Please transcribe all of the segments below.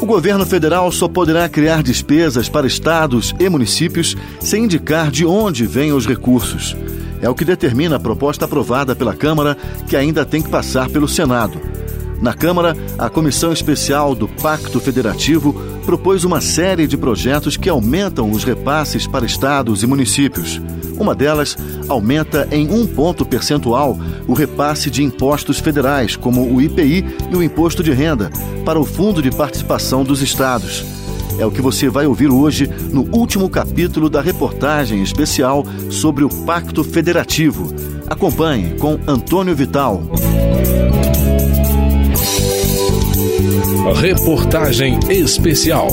O governo federal só poderá criar despesas para estados e municípios sem indicar de onde vêm os recursos. É o que determina a proposta aprovada pela Câmara, que ainda tem que passar pelo Senado. Na Câmara, a Comissão Especial do Pacto Federativo propôs uma série de projetos que aumentam os repasses para estados e municípios. Uma delas aumenta em 1 ponto percentual o repasse de impostos federais, como o IPI e o Imposto de Renda, para o Fundo de Participação dos Estados. É o que você vai ouvir hoje no último capítulo da reportagem especial sobre o Pacto Federativo. Acompanhe com Antônio Vital. Reportagem especial.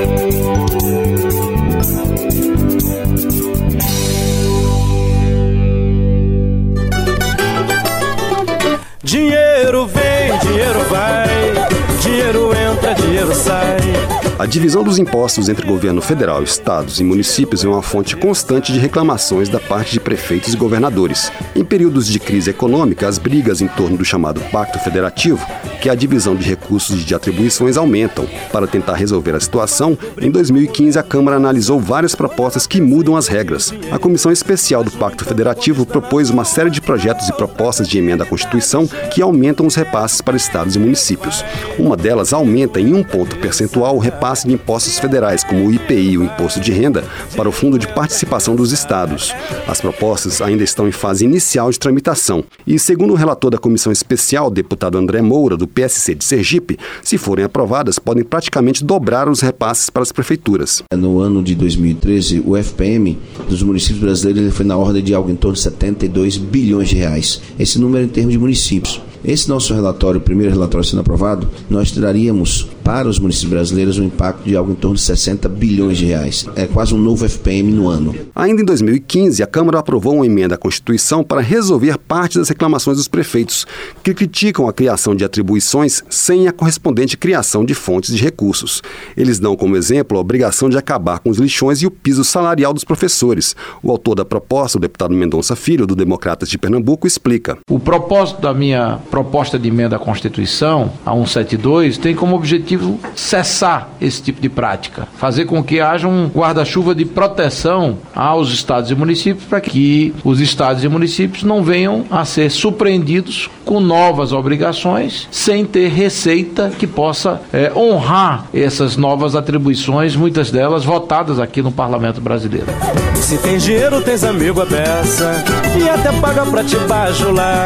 Dinheiro vem, dinheiro vai, dinheiro entra, dinheiro sai. A divisão dos impostos entre governo federal, estados e municípios é uma fonte constante de reclamações da parte de prefeitos e governadores. Em períodos de crise econômica, as brigas em torno do chamado Pacto Federativo, que é a divisão de recursos e de atribuições, aumentam. Para tentar resolver a situação, em 2015 a Câmara analisou várias propostas que mudam as regras. A Comissão Especial do Pacto Federativo propôs uma série de projetos e propostas de emenda à Constituição que aumentam os repasses para estados e municípios. Uma delas aumenta em 1 ponto percentual o repasse de impostos federais, como o IPI e o Imposto de Renda, para o Fundo de Participação dos Estados. As propostas ainda estão em fase inicial de tramitação e, segundo o relator da Comissão Especial, deputado André Moura, do PSC de Sergipe, se forem aprovadas, podem praticamente dobrar os repasses para as prefeituras. No ano de 2013, o FPM dos municípios brasileiros foi na ordem de algo em torno de 72 bilhões de reais. Esse número em termos de municípios. Esse nosso relatório, o primeiro relatório sendo aprovado, nós traríamos para os municípios brasileiros um impacto de algo em torno de 60 bilhões de reais. É quase um novo FPM no ano. Ainda em 2015, a Câmara aprovou uma emenda à Constituição para resolver parte das reclamações dos prefeitos, que criticam a criação de atribuições sem a correspondente criação de fontes de recursos. Eles dão como exemplo a obrigação de acabar com os lixões e o piso salarial dos professores. O autor da proposta, o deputado Mendonça Filho, do Democratas de Pernambuco, explica. O propósito da minha proposta de emenda à Constituição, a 172, tem como objetivo cessar esse tipo de prática, fazer com que haja um guarda-chuva de proteção aos estados e municípios para que os estados e municípios não venham a ser surpreendidos com novas obrigações sem ter receita que possa honrar essas novas atribuições, muitas delas votadas aqui no Parlamento brasileiro. Se tem dinheiro, tens amigo à beça e até paga pra te bajular.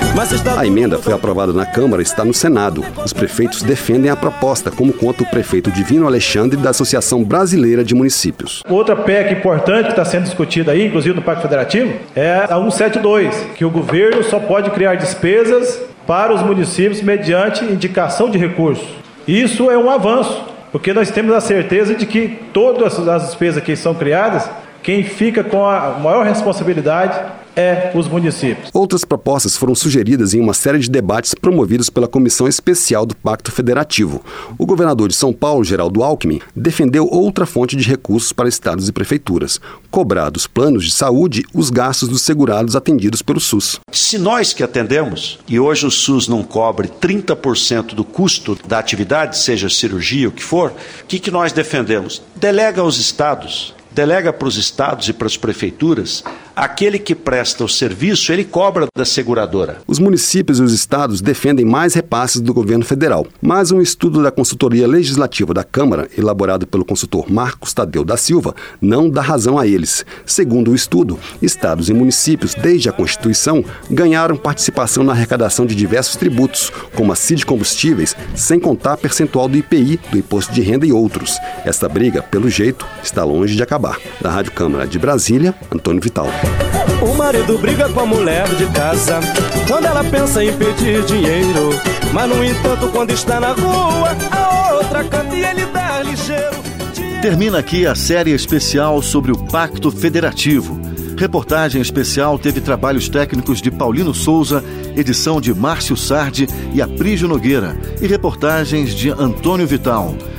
A emenda foi aprovada na Câmara e está no Senado. Os prefeitos defendem a proposta, como conta o prefeito Divino Alexandre, da Associação Brasileira de Municípios. Outra PEC importante que está sendo discutida aí, inclusive no Pacto Federativo, é a 172, que o governo só pode criar despesas para os municípios mediante indicação de recursos. Isso é um avanço, porque nós temos a certeza de que todas as despesas que são criadas, quem fica com a maior responsabilidade é os municípios. Outras propostas foram sugeridas em uma série de debates promovidos pela Comissão Especial do Pacto Federativo. O governador de São Paulo, Geraldo Alckmin, defendeu outra fonte de recursos para estados e prefeituras: cobrar dos planos de saúde os gastos dos segurados atendidos pelo SUS. Se nós que atendemos, e hoje o SUS não cobre 30% do custo da atividade, seja cirurgia, o que for, o que nós defendemos? Delega aos estados. Delega para os estados e para as prefeituras, aquele que presta o serviço, ele cobra da seguradora. Os municípios e os estados defendem mais repasses do governo federal, mas um estudo da Consultoria Legislativa da Câmara, elaborado pelo consultor Marcos Tadeu da Silva, não dá razão a eles. Segundo o estudo, estados e municípios, desde a Constituição, ganharam participação na arrecadação de diversos tributos, como a CID Combustíveis, sem contar percentual do IPI, do Imposto de Renda e outros. Esta briga, pelo jeito, está longe de acabar. Da Rádio Câmara de Brasília, Antônio Vital. O marido briga com a mulher de casa quando ela pensa em pedir dinheiro, mas no entanto quando está na rua a outra canta e ele dá ligeiro. Termina aqui a série especial sobre o Pacto Federativo. Reportagem especial teve trabalhos técnicos de Paulino Souza, edição de Márcio Sardi e Aprígio Nogueira e reportagens de Antônio Vital.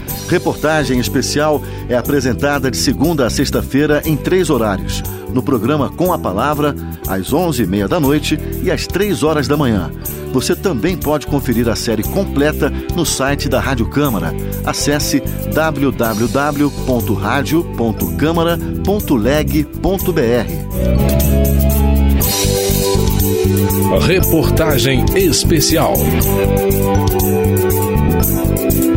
Reportagem Especial é apresentada de segunda a sexta-feira em 3 horários. No programa Com a Palavra, às 11h30 da noite e às 3 horas da manhã. Você também pode conferir a série completa no site da Rádio Câmara. Acesse www.radio.câmara.leg.br. Reportagem Especial.